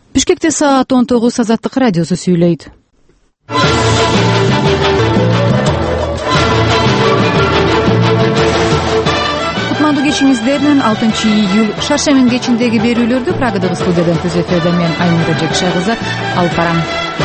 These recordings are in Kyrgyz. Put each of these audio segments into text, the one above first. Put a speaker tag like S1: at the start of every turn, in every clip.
S1: Бишкекте саат 19 Азаттык радиосу сүйлөйт. Кутмандуу кечиңиздер менен 6 июль шаршемин кечиндеги берүүлөрдү Прагадагы студиядан түз эфирде мен Айнура Жекше кызы алып барам.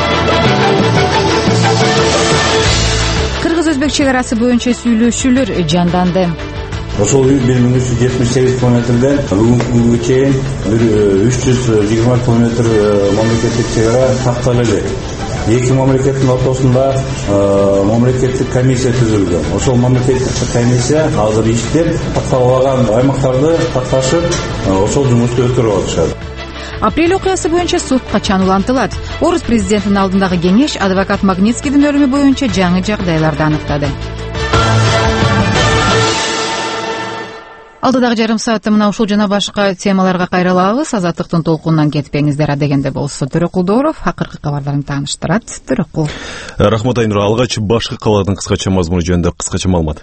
S1: Кыргыз-өзбек чек арасы боюнча сүйлөшүүлөр жанданды.
S2: Ошол 1378 километрден бүгүнкү күнгө чейин 320 километр мамлекеттик чек ара тактала элек. Эки мамлекеттин ортосунда мамлекеттик комиссия түзүлгөн. Ошол мамлекеттик комиссия азыр иштеп, такталган аймактарды такташып, ошол жумушту өткөрүп атышат.
S1: Апрель окуясы боюнча суд качан улантылат? Орус президентинин алдындагы кеңеш адвокат Магнитскийдин өлүмү боюнча жаңы жагдайларды аныктады. Алдыдагы жарым саатта мына ушул жана башка темаларга кайрылабыз. Азаттыктын толкунунан кетпеңиздер, адегенде болсо Төрөкулдоров акыркы кабарларын тааныштырат. Төрөкул.
S3: Рахмат Айнура. Алгач башкы кабардын кыскача мазмуну жөнүндө кыскача маалымат.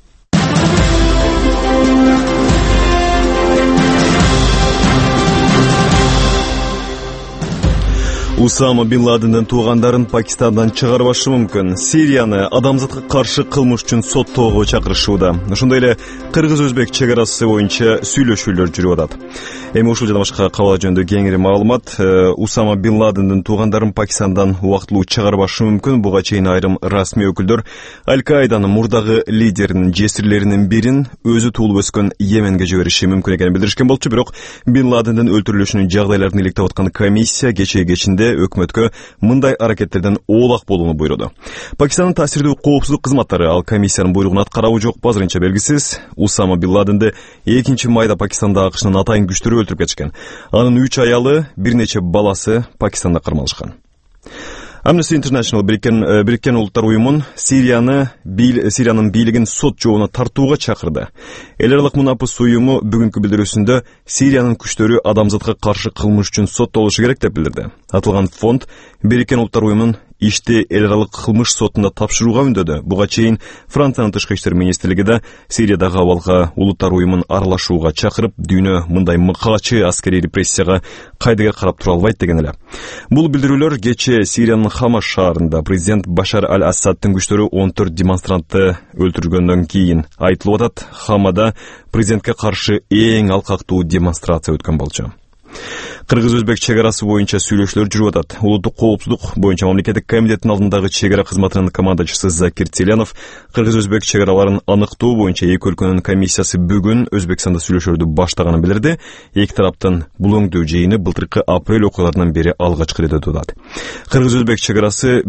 S3: Усама бин Ладендин туугандарын Пакистандын чыгарбашы мүмкүн. Сирияны адамзатка каршы кылмыш үчүн соттоого чакырышууда. Ошондой эле Кыргыз-Өзбек чек арасы боюнча сүйлөшүүлөр жүрүп атат. Эми ушул жана башка кабар жөнүндө кеңири маалымат. Усама бин Ладендин туугандарын Пакистандан убактылуу чыгарбашы мүмкүн. Буга чейин айрым расмий өкүлдөр Аль-Каиданын мурдагы лидеринин жесирлеринин бирин өзү туулуп өскөн Йеменге жибериши мүмкүн экенин билдиришкен болчу, бирок бин Ладендин өлтүрүлүшүнүн жагдайларын иликтеп аткан комиссия кечинде өкмөткө мындай аракеттерден оолак болууну буйруду. Пакистандын таасирдүү коопсуздук кызматтары ал комиссиянын буйругун аткарабы жокпу азырынча белгисиз. Усама бин Ладенди 2 майда Пакистанда АКШнын атайын күчтөрү өлтүрүп кетишкен. Анын 3 аялы, бир нече баласы Пакистанда кармалышкан. Amnesty International Бириккен Улуттар уюмун Сириянын бийлигин сот жообуна тартууга чакырды. Эл аралык мунапыс уюму бүгүнкү билдирүүсүндө Сириянын күчтөрү адамзатка каршы кылмыш үчүн соттолушу керек деп билдирди. Атылган фонд Бириккен Улуттар уюмунун ишти эл аралык кылмыш сотунда тапшырууга үндөдү. Буга чейин Франциянын тышкы иштер министрлиги да Сириядагы абалга Улуттар уюмун аралашууга чакырып, дүйнө мындай мыкаачы аскерий репрессияга кайдыга карап тура албайт деген эле. Бул билдирүүлөр кечээ Сириянын Хама шаарында президент Башар аль-Асаддын күчтөрү 14 демонстрантты өлтүргөндөн кийин айтылып атат. Хамада президентке каршы эң алкактуу демонстрация өткөн болчу. Кыргыз-Өзбек чек арасы боюнча сүйлөшүүлөр жүрүп атат. Улуттук коопсуздук боюнча мамлекеттик комитеттин алдындагы чек ара кызматынын командачысы Закир Теленов Кыргыз-Өзбек чек араларын аныктоо боюнча эки өлкөнүн комиссиясы бүгүн Өзбекстанда сүйлөшүүлөрдү баштаганын билдирди. Эки тараптын бул өңдүү жыйыны былтыркы апрель окуяларынан бери алгачкы ирет өтүп атат. Кыргыз-Өзбек чек арасы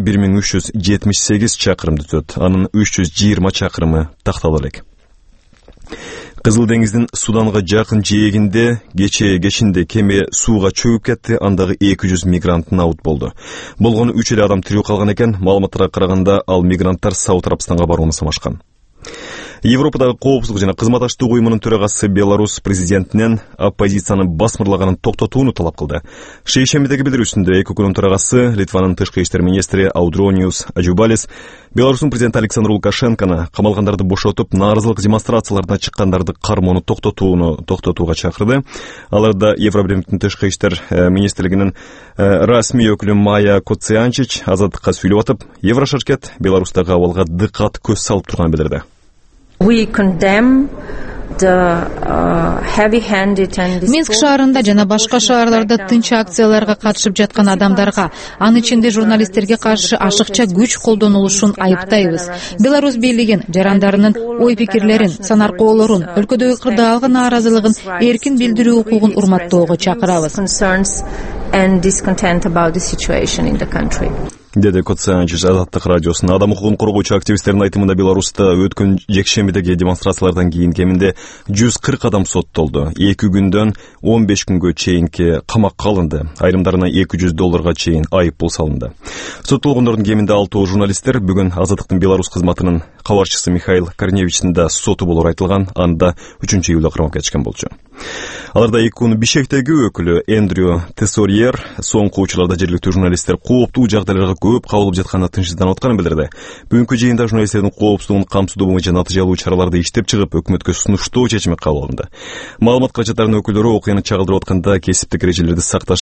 S3: 1378 чакырымды өтөт. Анын 320 чакырымы тактала элек. Кызыл деңиздин Суданга жакын жээгинде кечинде кеме сууга чөгүп кетти. Андагы 200 мигрант наут болду. Болгону 3 эле адам тирүү калган экен. Маалыматтарга караганда ал мигранттар Сауд Арабстанга барууну самашкан. Европадагы коопсуздук жана кызматташтык уюмунун төрагасы Беларусь президентинен оппозицияны басмырлаганын токтотууну талап кылды. Шейшембидеги билдирүүсүндө эки өлкөнүн төрагасы Литванын тышкы иштер министри Аудрониус Ажубалис Беларустун президенти Александр Лукашенкону камалгандарды бошотуп, нааразылык демонстрацияларына чыккандарды кармоону токтотууга чакырды. Аларда Евробиримдин тышкы иштер министрлигинин расмий өкүлү Майя Коццианчич азаттыкка сүйлөп атып, Еврошаркет Беларустагы абалга дыккат көз салып турганын билдирди.
S1: Минск шаарында жана башка шаарларда тынч акцияларга катышып жаткан адамдарга, анын ичинде журналисттерге каршы ашыкча күч колдонулушун айыптайбыз. Беларусь бийлигин, жарандарынын ой-пикирлерин, санаркоолорун, өлкөдөгү кырдаалгы нааразылыгын эркин билдирүү укугун урматтоого чакырабыз.
S3: Деди Коццианчич Азаттык радиосуна. Адам укугун коргоочу активисттердин айтымында Беларуста өткөн жекшембидеги демонстрациялардан кийин кеминде 140 адам соттолду. 2 күндөн 15 күнгө чейинки камакка алынды. Айрымдарына $200 чейин айып пул салынды. Соттолгондордун кеминде 6 журналисттер бүгүн Азаттыктын Беларусь кызматынын кабарчысы Михаил Корневичтин да соту болору айтылган. Анда 3 июлда кармап кетишкен болчу. Аларда ИКУнун Бишкектеги өкүлү Эндрю Тессорьер соңку учурларда жергиликтүү журналисттер кооптуу жагдайларга көп кабылып жатканына тынчсызданып атканын билдирди. Бүгүнкү жыйында журналисттердин коопсуздугун камсыздоо боюнча натыйжалуу чараларды иштеп чыгып, өкмөткө сунуштоо чечими кабыл алынды. Маалымат каражаттарынын өкүлдөрү окуяны чагылдырып атканда кесиптик эрежелерди сакташ